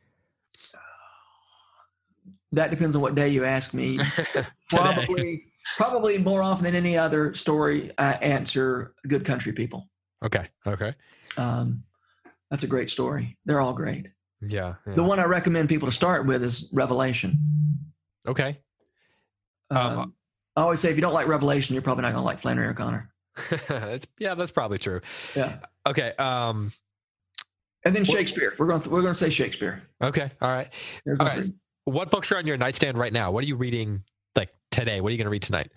That depends on what day you ask me. probably, probably more often than any other story, I answer Good Country People. Okay. Okay. Um, that's a great story. They're all great. Yeah, yeah. The one I recommend people to start with is Revelation. Okay. Um, um, I always say if you don't like Revelation, you're probably not going to like Flannery O'Connor. That's, yeah, that's probably true. Yeah. Okay. Um, and then Shakespeare. We're going to, we're going to say Shakespeare. Okay. All right. All right. Three. What books are on your nightstand right now? What are you reading like today? What are you going to read tonight?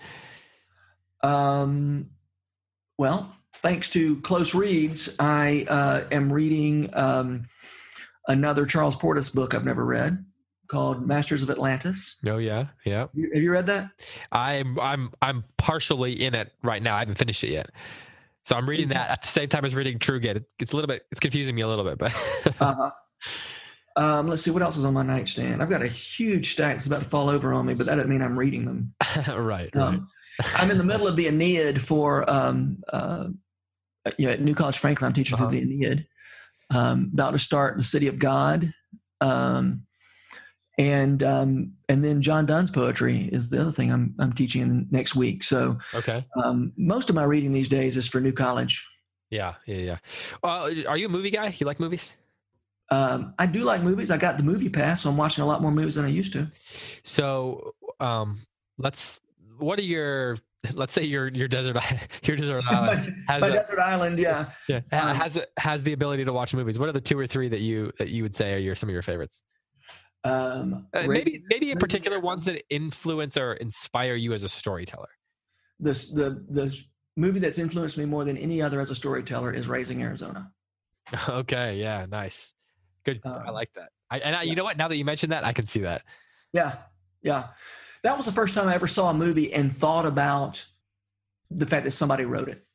Um, well, thanks to Close Reads, I uh, am reading um, another Charles Portis book I've never read called Masters of Atlantis. Oh yeah, yeah. Have you, have you read that? I'm I'm I'm partially in it right now. I haven't finished it yet, so I'm reading that at the same time as reading True Grit. It's a little bit. It's confusing me a little bit, but. uh-huh. Um, let's see what else is on my nightstand. I've got a huge stack that's about to fall over on me, but that doesn't mean I'm reading them. right. Um, right. I'm in the middle of the Aeneid for um, uh, you know, at New College Franklin. I'm teaching uh-huh. through the Aeneid. Um, about to start The City of God. Um, And um, and then John Donne's poetry is the other thing I'm I'm teaching in next week. So okay, um, most of my reading these days is for New College. Yeah, yeah, yeah. Uh, are you a movie guy? You like movies? Um, I do like movies. I got the Movie Pass, so I'm watching a lot more movies than I used to. So um, let's. What are your? Let's say your your desert your desert island has my a, desert island, yeah, yeah um, has has the ability to watch movies. What are the two or three that you that you would say are your some of your favorites? Um, uh, maybe maybe in particular ones that influence or inspire you as a storyteller. This the the movie that's influenced me more than any other as a storyteller is Raising Arizona. Okay, yeah, nice, good. Um, I like that. I, and I, yeah. You know what? Now that you mentioned that, I can see that. Yeah, yeah. That was the first time I ever saw a movie and thought about the fact that somebody wrote it.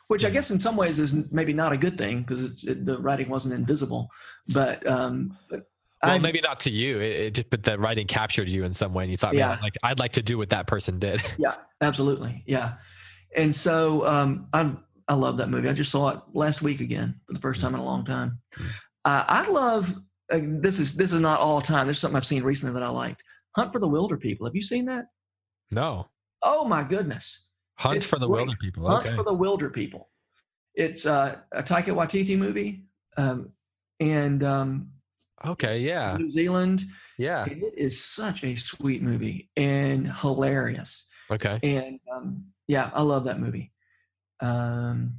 which I guess in some ways is maybe not a good thing because it, the writing wasn't invisible. But, um, but well, I, maybe not to you. It, it just, but the writing captured you in some way, and you thought, Yeah. man, like I'd like to do what that person did. yeah, absolutely, yeah. And so um, I I love that movie. I just saw it last week again for the first time in a long time. Uh, I love uh, this is this is not all time. There's something I've seen recently that I liked. Hunt for the Wilder People. Have you seen that? No. Oh my goodness. Hunt It's for the great. Wilder People. Hunt Okay. for the Wilder People. It's uh, a Taika Waititi movie, um, and um, Okay. Yeah. New Zealand. Yeah. And it is such a sweet movie and hilarious. Okay. And um, yeah, I love that movie. Um,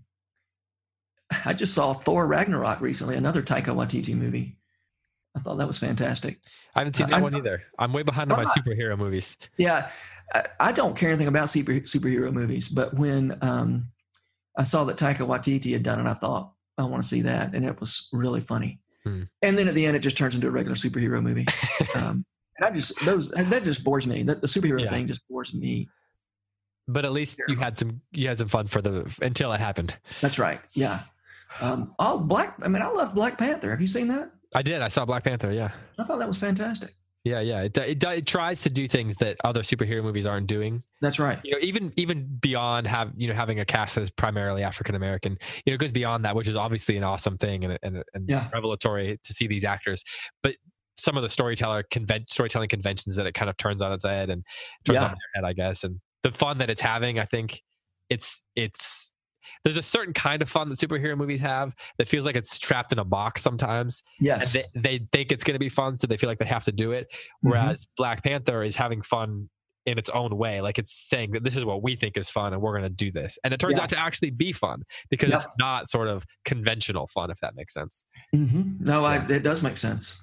I just saw Thor Ragnarok recently, another Taika Waititi movie. I thought that was fantastic. I haven't seen I- that one either. I'm way behind on I'm my not- superhero movies. Yeah, I, I don't care anything about super, superhero movies, but when um, I saw that Taika Waititi had done it, I thought, I want to see that. And it was really funny. Hmm. And then at the end, it just turns into a regular superhero movie. um, and I just, those, that just bores me. That the superhero Yeah. thing just bores me. But at least you had some you had some fun for the until it happened. That's right. Yeah. Um, oh, Black, I mean, I love Black Panther. Have you seen that? I did. I saw Black Panther. Yeah. I thought that was fantastic. Yeah. Yeah. It, it, it tries to do things that other superhero movies aren't doing. That's right. You know, even even beyond have you know having a cast that is primarily African American, you know, it goes beyond that, which is obviously an awesome thing and and, and Yeah. revelatory to see these actors. But some of the storyteller conven- storytelling conventions that it kind of turns on its head and turns Yeah. on their head, I guess, and the fun that it's having, I think it's it's there's a certain kind of fun that superhero movies have that feels like it's trapped in a box sometimes. Yes. And they, they think it's going to be fun, so they feel like they have to do it. Whereas Black Panther is having fun in its own way. Like it's saying that this is what we think is fun and we're going to do this. And it turns Yeah. out to actually be fun because Yep. it's not sort of conventional fun, if that makes sense. Mm-hmm. No, Yeah. I, it does make sense.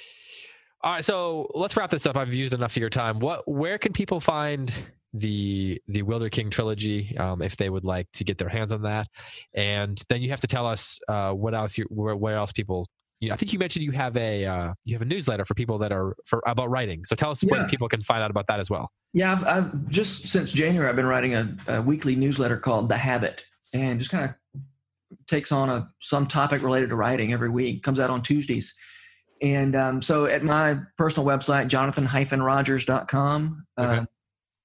All right. So let's wrap this up. I've used enough of your time. What, where can people find the the Wilder King trilogy um, if they would like to get their hands on that? And then you have to tell us uh, what else you where, where else people you know, I think you mentioned you have a uh, you have a newsletter for people that are for about writing, so tell us Yeah. where people can find out about that as well. Yeah, I've, I've just since January I've been writing a, a weekly newsletter called The Habit, and just kind of takes on a some topic related to writing every week. Comes out on Tuesdays. And um, so at my personal website, jonathan dash rogers dot com, Okay. uh,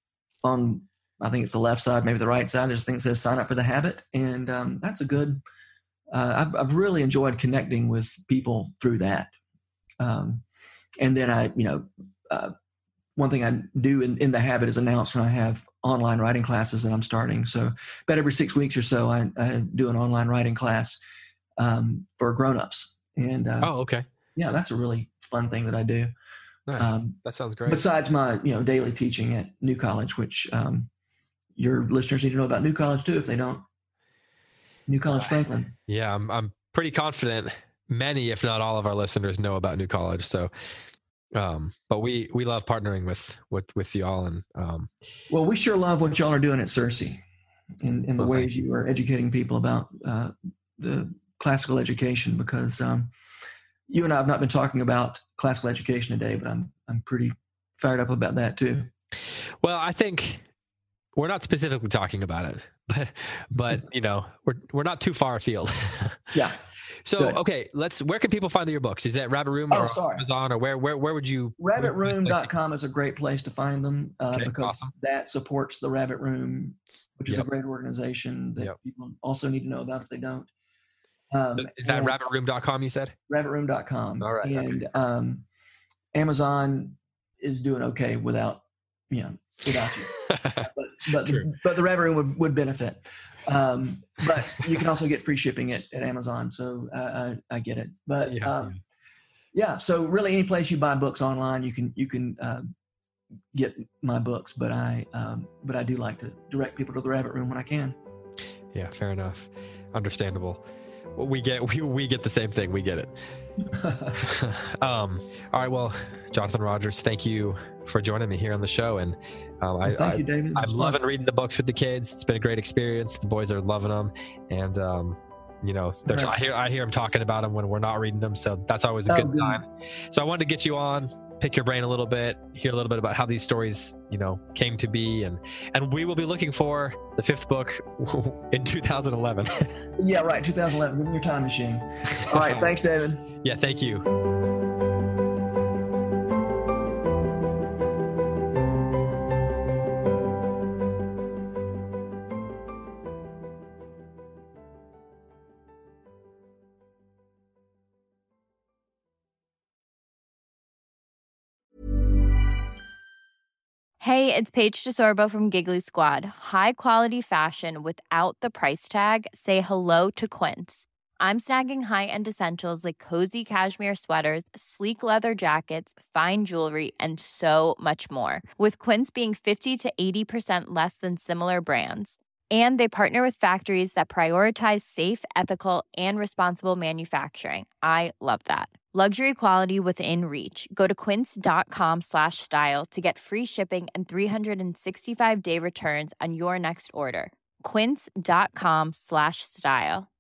on, I think it's the left side, maybe the right side, there's a thing that says sign up for The Habit. And um, that's a good, uh, I've, I've really enjoyed connecting with people through that. Um, and then I, you know, uh, one thing I do in, in The Habit is announce when I have online writing classes that I'm starting. So about every six weeks or so, I, I do an online writing class um, for grownups. And uh, Oh, okay. yeah, that's a really fun thing that I do. Nice. Um, that sounds great. Besides my, you know, daily teaching at New College, which um, your listeners need to know about New College too, if they don't. New College Franklin. Yeah, I'm I'm pretty confident many, if not all of our listeners know about New College. So, um, but we, we love partnering with, with, with y'all. And, um, Well, we sure love what y'all are doing at Cersei in, in the Well, thank ways you are educating people about uh, the classical education, because um, you and I have not been talking about classical education today, but I'm, I'm pretty fired up about that too. well, I think we're not specifically talking about it, but, but you know, we're, we're not too far afield. Yeah. So, Good. okay, let's, where can people find your books? Is that Rabbit Room Oh, or sorry. Amazon, or where, where, where would you? rabbit room dot com is a great place to find them uh, Okay, because awesome. that supports the Rabbit Room, which is Yep. a great organization that Yep. people also need to know about if they don't. Um, Is that and rabbit room dot com you said? rabbit room dot com. All right, okay. And um, Amazon is doing okay without, you know, without you. But but the, True. but the Rabbit Room would, would benefit. Um, but you can also get free shipping at, at Amazon. So I, I, I get it. But Yeah, um, yeah. So really, any place you buy books online, you can you can uh, get my books. But I um, but I do like to direct people to the Rabbit Room when I can. Yeah, fair enough. Understandable. Well, we get we, we get the same thing. We get it. um, all right. Well, Jonathan Rogers, thank you for joining me here on the show. And um, I, Well, thank I, you, David. I'm It's fun. loving reading the books with the kids. It's been a great experience. The boys are loving them, and um, you know, there's, Right. I hear I hear them talking about them when we're not reading them. So that's always a Oh, good good. time. So I wanted to get you on. pick your brain a little bit, hear a little bit about how these stories, you know, came to be. And, and we will be looking for the fifth book in two thousand eleven. Yeah, right. two thousand eleven. Give me your time machine. All right. Thanks, David. Yeah, thank you. Hey, it's Paige DeSorbo from Giggly Squad. High quality fashion without the price tag. Say hello to Quince. I'm snagging high-end essentials like cozy cashmere sweaters, sleek leather jackets, fine jewelry, and so much more. With Quince being fifty to eighty percent less than similar brands. And they partner with factories that prioritize safe, ethical, and responsible manufacturing. I love that. Luxury quality within reach. Go to quince.com slash style to get free shipping and three sixty-five day returns on your next order. Quince.com slash style.